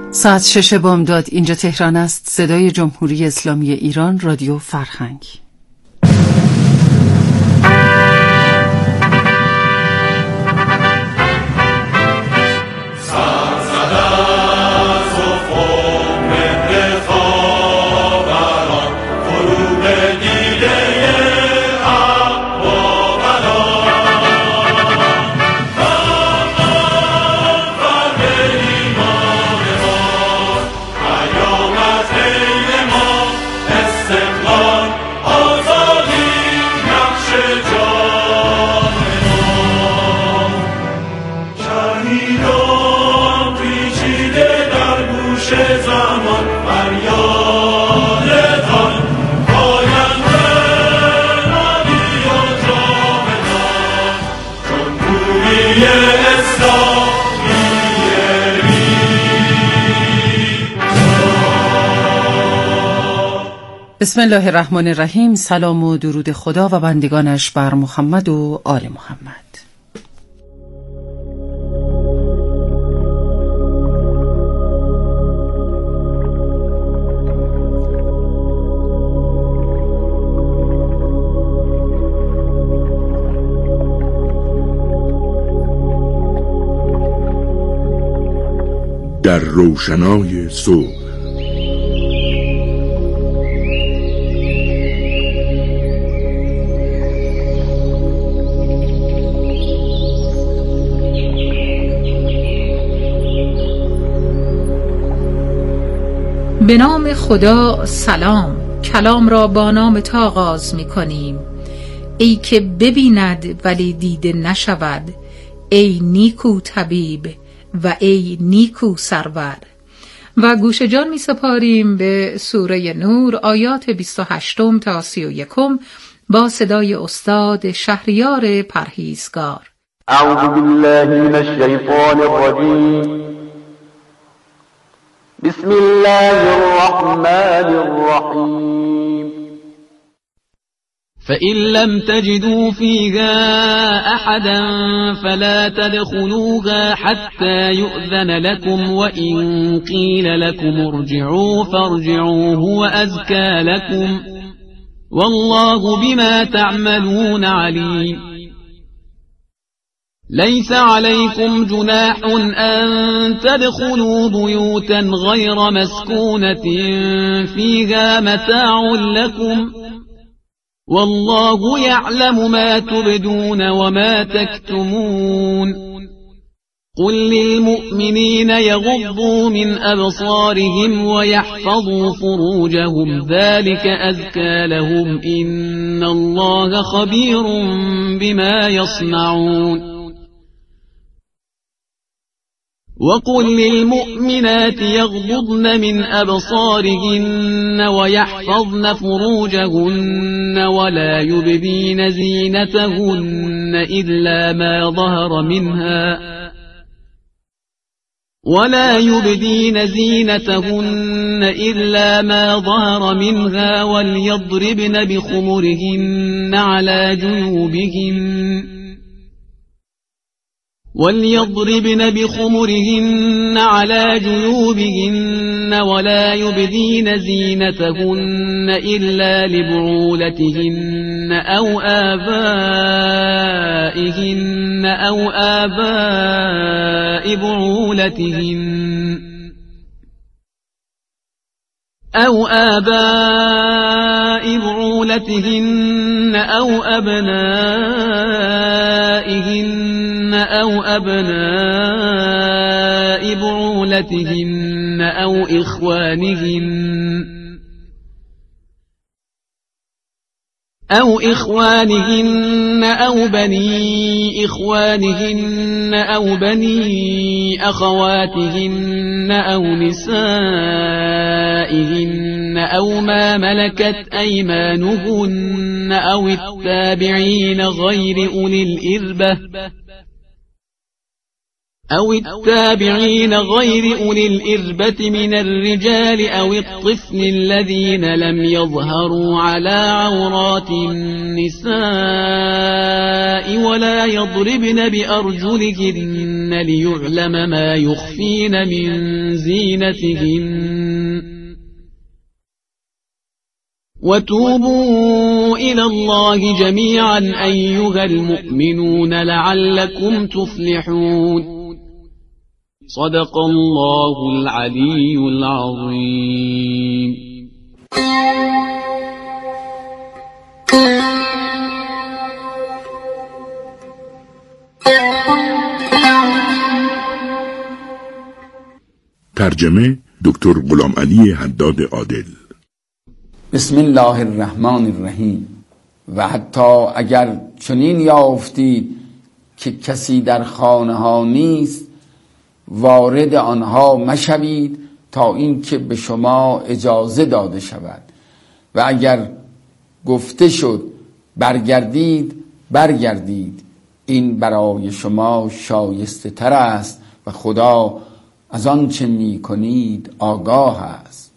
ساعت 6 بامداد اینجا تهران است. صدای جمهوری اسلامی ایران، رادیو فرهنگ. بسم الله الرحمن الرحیم. سلام و درود خدا و بندگانش بر محمد و آل محمد. در روشنای صبح به نام خدا. سلام. کلام را با نام تا آغاز می کنیم. ای که ببیند ولی دیده نشود، ای نیکو طبیب و ای نیکو سرور. و گوش جان می سپاریم به سوره نور، آیات 28 تا 31 با صدای استاد شهریار پرهیزگار. اعوذ بالله من الشیطان الرجیم. بسم الله الرحمن الرحیم. فإن لم تجدوا فيها أحدا فلا تدخلوها حتى يؤذن لكم وإن قيل لكم ارجعوا فارجعوا هو أزكى لكم والله بما تعملون عليم. ليس عليكم جناح أن تدخلوا بيوتا غير مسكونة فيها متاع لكم والله يعلم ما تبدون وما تكتمون. قل للمؤمنين يغضوا من أبصارهم ويحفظوا فروجهم ذلك أزكى لهم إن الله خبير بما يصنعون. وقل للمؤمنات يغضضن من أبصارهن ويحفظن فروجهن ولا يبدين زينتهن إلا ما ظهر منها وليضربن بخمرهن على جيوبهن ولا يبدين زينتهن إلا لبعولتهن أو آباء بعولتهن أو أبنائهن أو أبناء بعولتهن أو إخوانهن أو بني إخوانهن أو بني أخواتهن أو نسائهن أو ما ملكت أيمانهن أو التابعين غير أولي الإربة أو التابعين غير أولي الإربة من الرجال أو الطفل الذين لم يظهروا على عورات النساء ولا يضربن بأرجلهن ليعلم ما يخفين من زينتهن وتوبوا إلى الله جميعا أيها المؤمنون لعلكم تفلحون صدق الله العلي العظيم. ترجمه دکتر غلام علی حداد عادل. بسم الله الرحمن الرحیم. و حتی اگر چنین یافتید که کسی در خانه ها نیست، وارد آنها مشوید تا اینکه به شما اجازه داده شود، و اگر گفته شد برگردید، این برای شما شایسته تر است و خدا از آن چه می کنید آگاه است.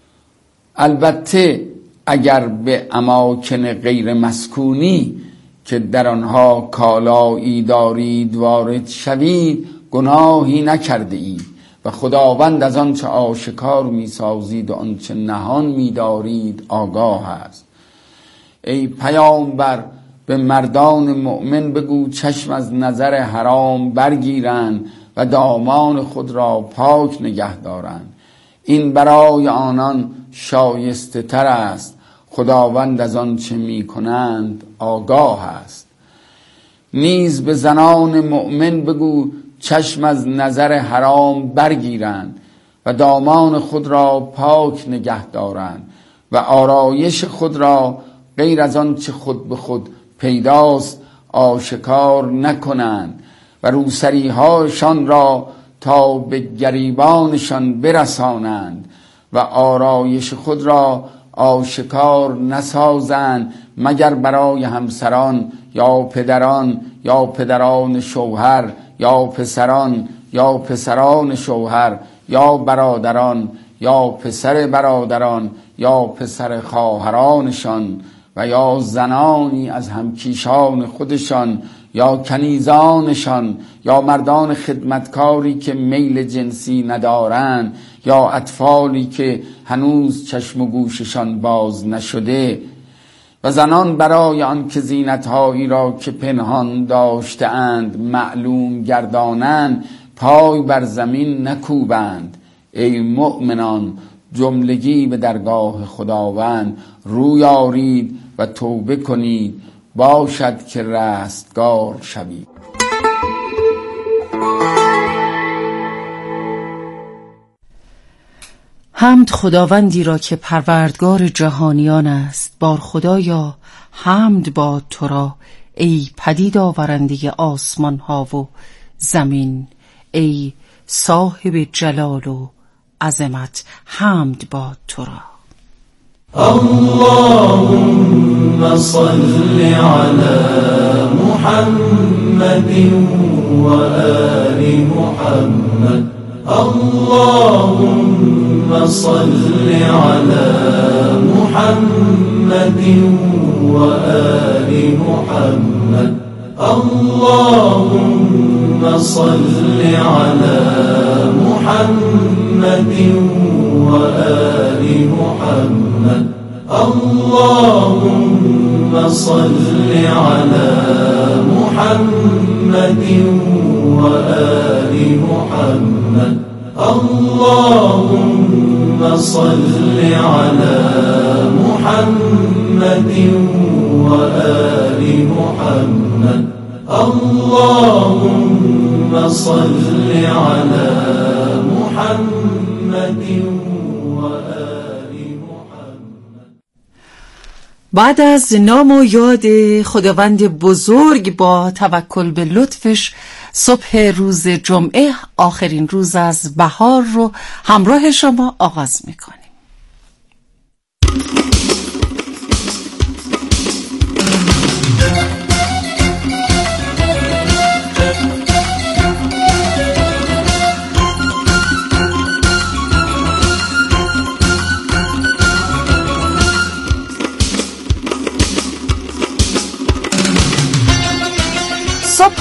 البته اگر به اماکن غیر مسکونی که در آنها کالایی دارید وارد شوید، گناهی نکرده اید و خداوند از آنچه آشکار می سازید و آنچه نهان می دارید آگاه است. ای پیامبر، به مردان مؤمن بگو چشم از نظر حرام برگیرند و دامان خود را پاک نگه دارند، این برای آنان شایسته تر است، خداوند از آن چه می کنند آگاه است. نیز به زنان مؤمن بگو چشم از نظر حرام برگیرند و دامان خود را پاک نگه دارند و آرایش خود را غیر از آن چه خود به خود پیداست آشکار نکنند و روسری هاشان را تا به گریبانشان برسانند و آرایش خود را آشکار نسازند مگر برای همسران یا پدران یا پدران شوهر یا پسران یا پسران شوهر یا برادران یا پسر برادران یا پسر خواهرانشان و یا زنانی از همکیشان خودشان یا کنیزانشان یا مردان خدمتکاری که میل جنسی ندارند یا اطفالی که هنوز چشم و گوششان باز نشده و زنان برای آن که زینت‌هایی را که پنهان داشته‌اند معلوم گردانند پای بر زمین نکوبند. ای مؤمنان، جملگی به درگاه خداوند روی آرید و توبه کنید، باشد که رستگار شوید. حمد خداوندی را که پروردگار جهانیان است. بار خدایا حمد باد تو را، ای پدید آورنده آسمان ها و زمین، ای صاحب جلال و عظمت، حمد باد تو را. اللهم صل على محمد و آل محمد. اللهم صل على محمد و آل محمد. اللهم صل على محمد و آل محمد. اللهم صل على محمد و آل محمد. اللهم صل على محمد و آل محمد. اللهم صل على محمد و آل محمد. بعد از نام و یاد خداوند بزرگ با توکل به لطفش، صبح روز جمعه، آخرین روز از بهار رو همراه شما آغاز میکنیم.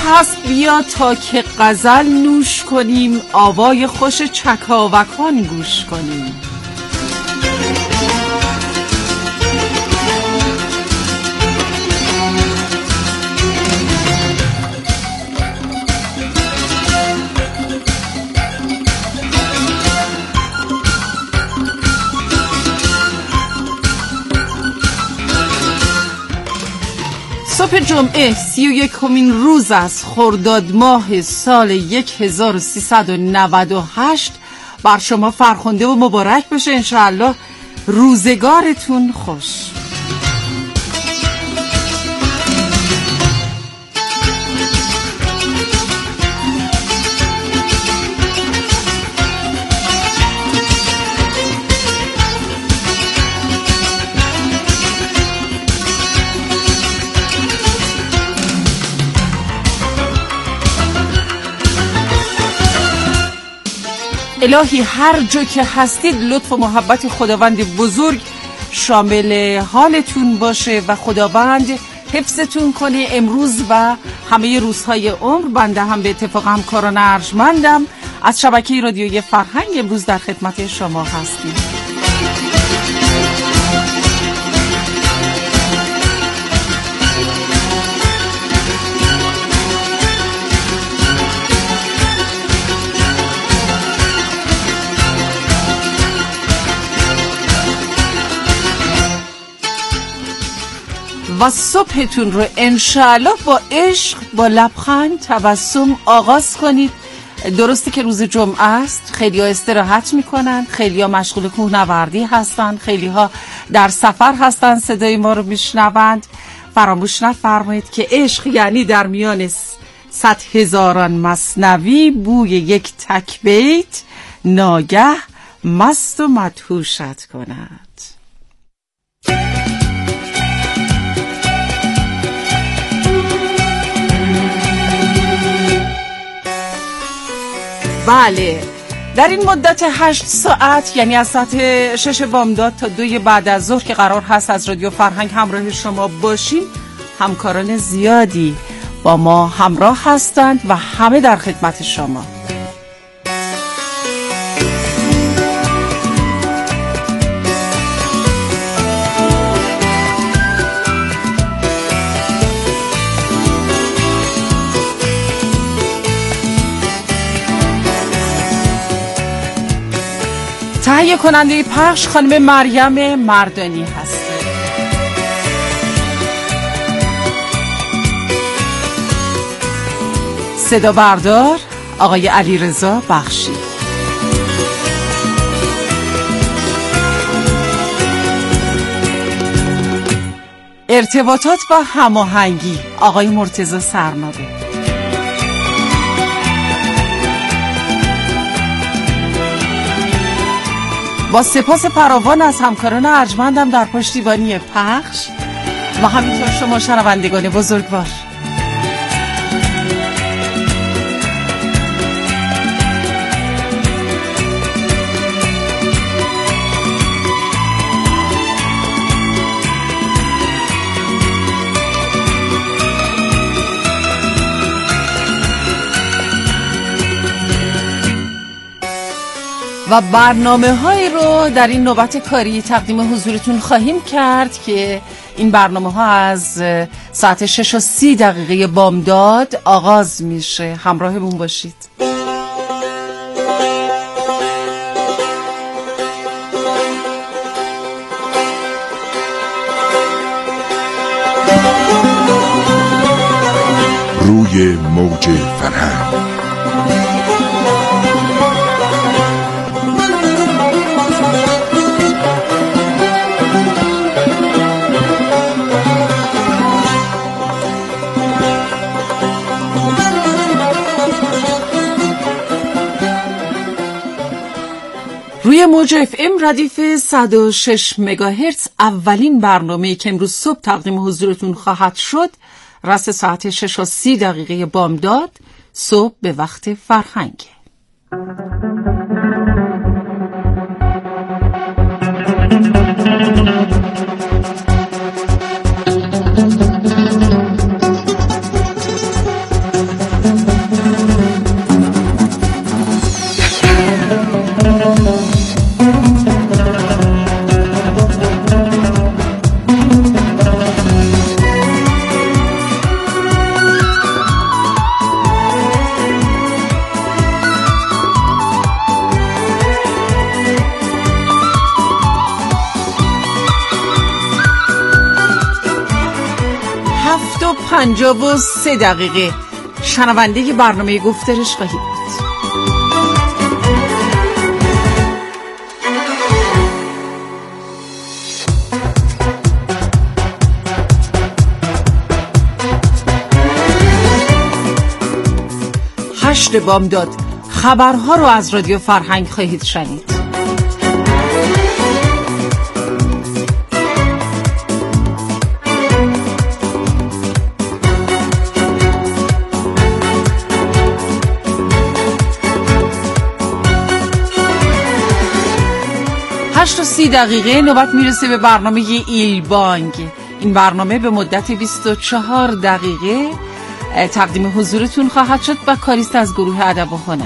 پس بیا تا که غزل نوش کنیم، آوای خوش چکاوکان گوش کنیم. صبح جمعه 31مین روز از خرداد ماه سال 1398 بر شما فرخنده و مبارک بشه. انشاءالله روزگارتون خوش. الهی هر جا که هستید لطف و محبت خداوند بزرگ شامل حالتون باشه و خداوند حفظتون کنه امروز و همه روزهای عمر. بنده هم به اتفاق همکاران ارجمندم از شبکه رادیویی فرهنگ امروز در خدمت شما هستیم. و صبحتون رو انشاءالله با عشق، با لبخند، تبسم آغاز کنید. درسته که روز جمعه است، خیلی ها استراحت میکنن، خیلی ها مشغول کوهنوردی هستن، خیلی ها در سفر هستن صدای ما رو میشنوند. فراموش نفرمایید که عشق یعنی در میان 100,000 مثنوی بوی یک تک بیت ناگه مست و مدهوشت کند. بله، در این مدت 8 ساعت یعنی از ساعت 6 بامداد تا 2 بعد از ظهر که قرار هست از رادیو فرهنگ همراه شما باشیم، همکاران زیادی با ما همراه هستند و همه در خدمت شما. تهیه کننده پخش خانم مریم مردانی هست. صدا بردار آقای علیرضا بخشی. ارتباطات و هماهنگی آقای مرتضی سرنابه. با سپاس فراوان از همکاران ارجمندم در پشتیبانی پخش و همینطور شما شنوندگان بزرگوار. و برنامه‌هایی رو در این نوبت کاری تقدیم حضورتون خواهیم کرد که این برنامه‌ها از ساعت 6:30 بامداد آغاز میشه. همراهمون باشید. روی موج فرهنگ روی موج FM ردیف 106 مگاهرتز اولین برنامه‌ای که امروز صبح تقدیم حضورتون خواهد شد رأس ساعت 6:30 بامداد صبح به وقت فرهنگ. 8:53 شنونده برنامه گفتارش خواهید بود. هشت بامداد خبرها رو از رادیو فرهنگ خواهید شنید. هشت و 30 دقیقه نوبت میرسه به برنامه ایل بانگ. این برنامه به مدت 24 دقیقه تقدیم حضورتون خواهد شد و کاریست از گروه ادب و هنر.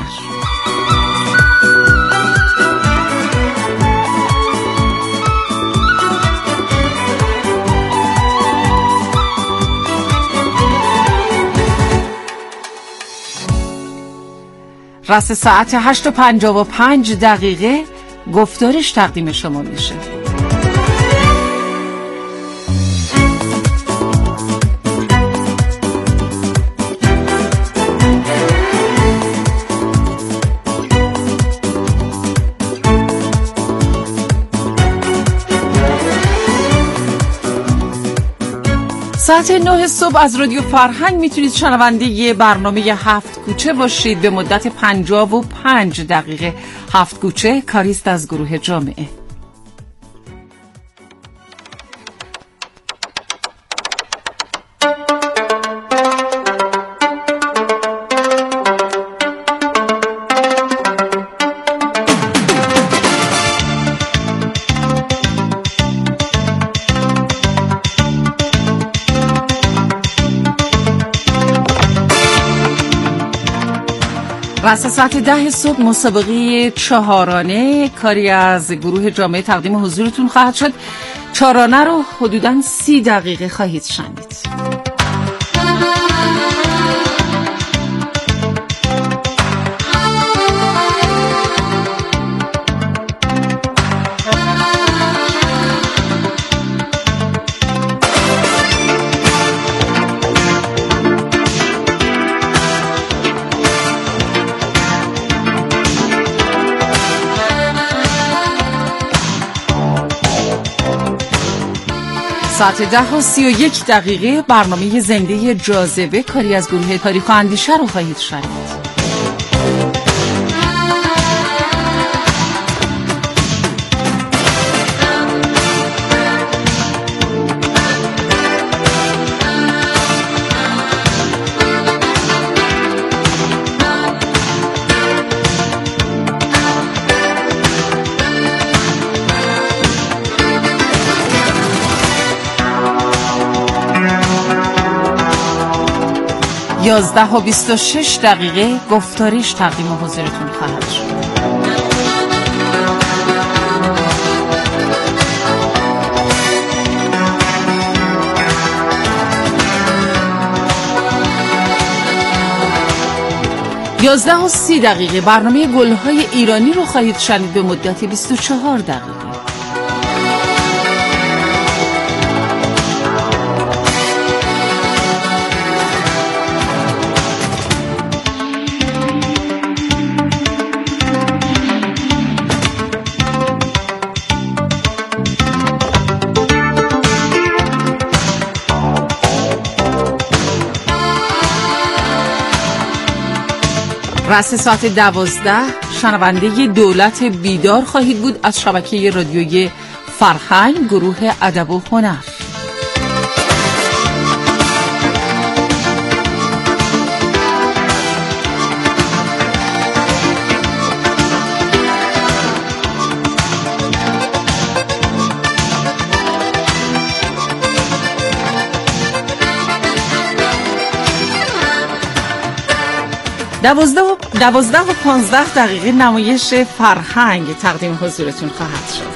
رأس ساعت 8:55 گفتارش تقدیم شما میشه. ساعت 9 صبح از رادیو فرهنگ میتونید شنونده برنامه 7 کوچه باشید به مدت 55 دقیقه. 7 کوچه کاریست از گروه جامعه. رأس ساعت 10 صبح مسابقه چهارانه کاری از گروه جامعه تقدیم حضورتون خواهد شد. چهارانه رو حدوداً 30 دقیقه خواهید شنید. ساعت 10:31 برنامه زنده جاذبه کاری از گروه تاریخ و اندیشه رو خواهید شنید. یازده و 26 دقیقه گفتارش تقدیم حضورتون خواهد شد. یازده و 30 دقیقه برنامه گلهای ایرانی رو خواهید شنید به مدت 24 دقیقه. رأس ساعت 12 شنونده دولت بیدار خواهید بود از شبکه رادیویی فرهنگ گروه ادب و هنر. دوازده و 15 دقیقه نمایش فرهنگ تقدیم حضورتون خواهد شد.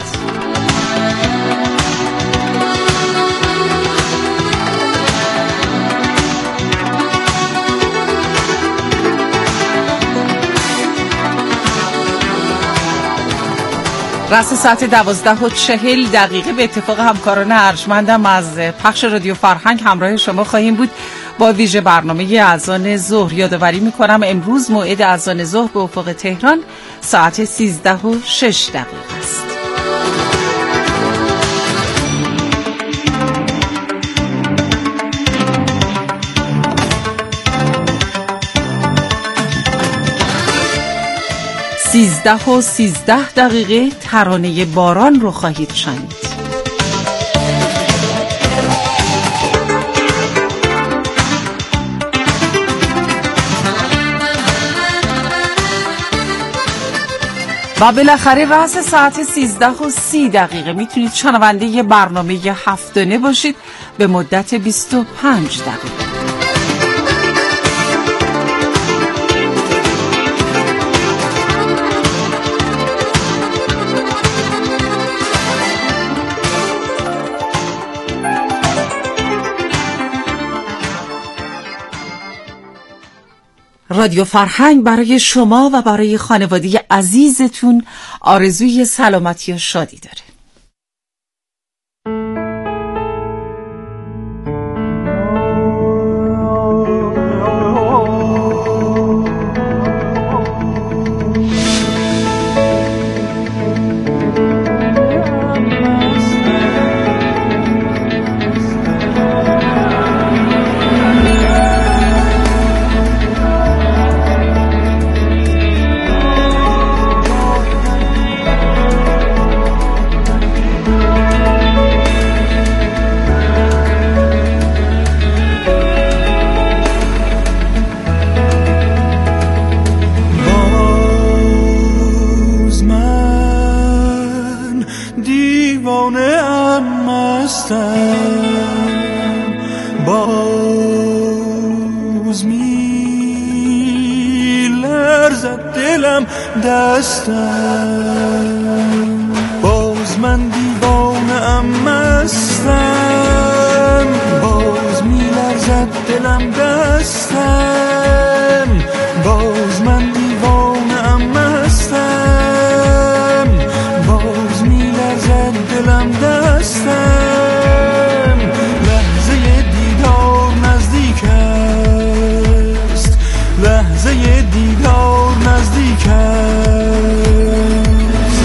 رأس ساعت 12:40 به اتفاق همکاران ارجمندم از پخش رادیو فرهنگ همراه شما خواهیم بود با ویژه برنامه اذان ظهر. یادآوری می‌کنم امروز موعد اذان ظهر به افق تهران ساعت 13:06 است. سیزده و 13 ترانه باران رو خواهید شنید. و بالاخره رأس ساعت 13:30 میتونید شنونده برنامه هفتانه باشید به مدت 25 دقیقه. رادیو فرهنگ برای شما و برای خانواده عزیزتون آرزوی سلامتی و شادی داره. باز می لرزد دلم دستم، باز من دیوانه ام مستم، باز می لرزد دلم دستم، باز من دیوانه ام مستم، باز می لرزد دلم دستم. لحظه دیدار نزدیک است.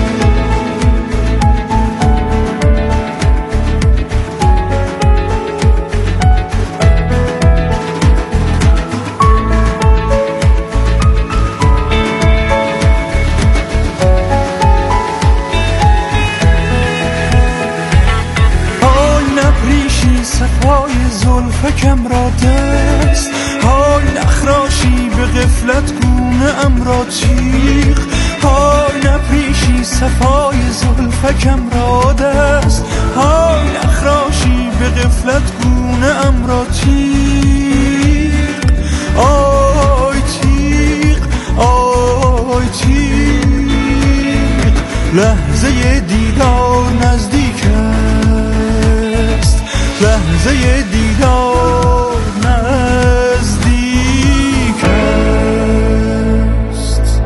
های نپریشی صفای زلفکم را دست، های نخراشی به غفلت گونه ام را چیخ، های نپریشی صفای زلفکم را دست، های نخراشی به غفلت گونه ام را چیخ. آی تیغ آی تیغ، لحظه دیدار نزدیک است، لحظه دیدار نزدیک است.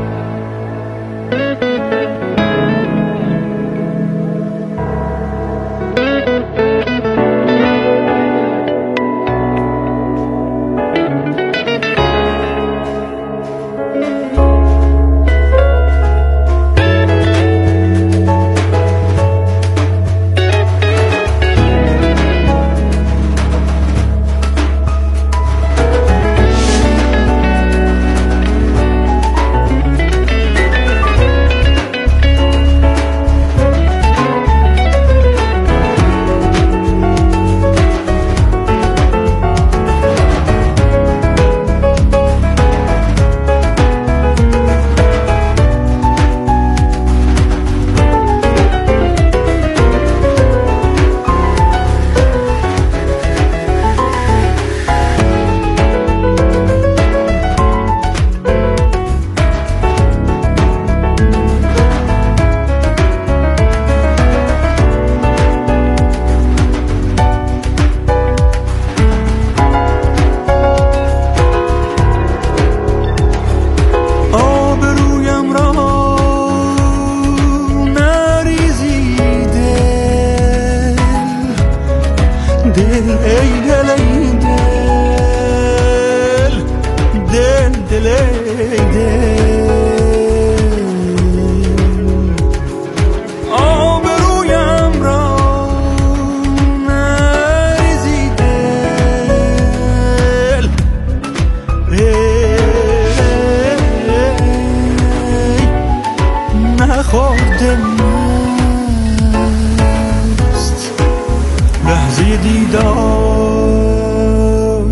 خورده است لحظه دیدار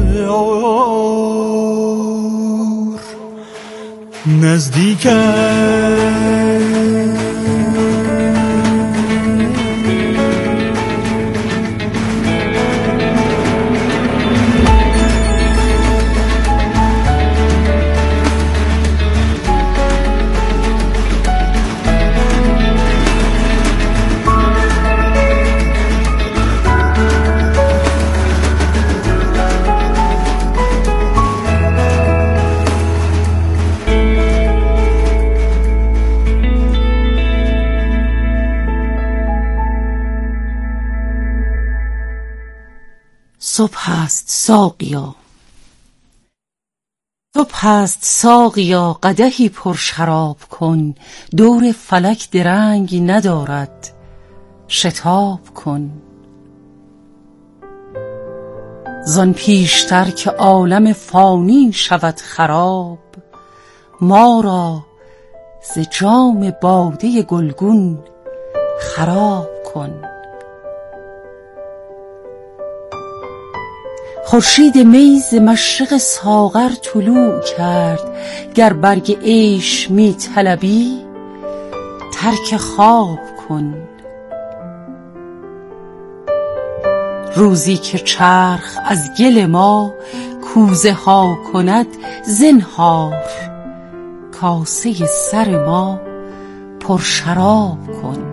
نزدیک صبح است ساقیا، صبح است ساقیا، قدحی پر شراب کن. دور فلک درنگ ندارد، شتاب کن. زان پیشتر که عالم فانی شود خراب، ما را ز جام باده گلگون خراب کن. خورشید می ز مشرق ساغر طلوع کرد، گر برگ عیش می طلبی ترک خواب کن. روزی که چرخ از گل ما کوزه ها کند، زنهار کاسه سر ما پر شراب کن.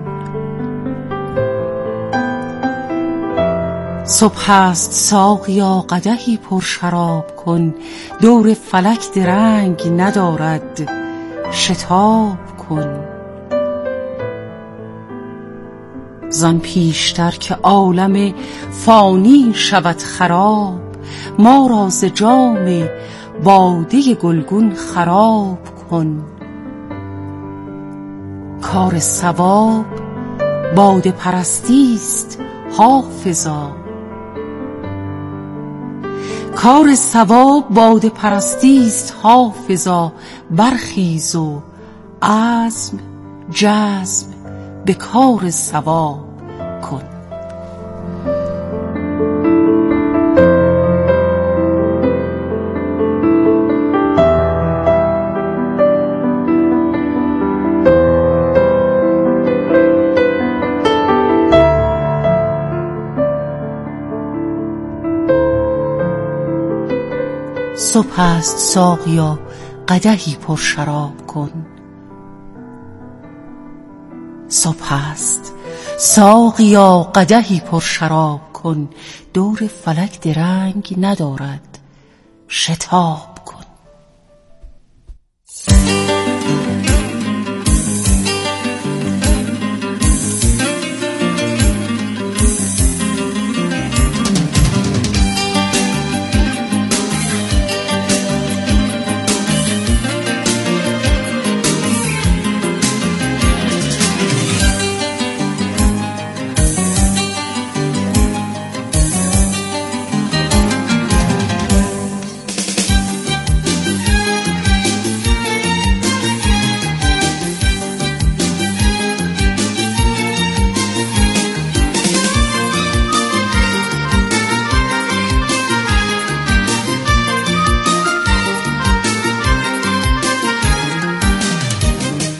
صبح است ساقیا، قدحی پر شراب کن. دور فلک درنگ ندارد، شتاب کن. زان پیشتر که عالم فانی شود خراب، ما را ز جام باده گلگون خراب کن. کار ثواب باده پرستی است حافظا، کار ثواب باده پرستی است حافظا. برخیز و عزم جزم به کار ثواب کن. صبح است ساقیا، قدحی پر شراب کن. صبح است ساقیا، قدحی پر شراب کن. دور فلک درنگ ندارد، شتاب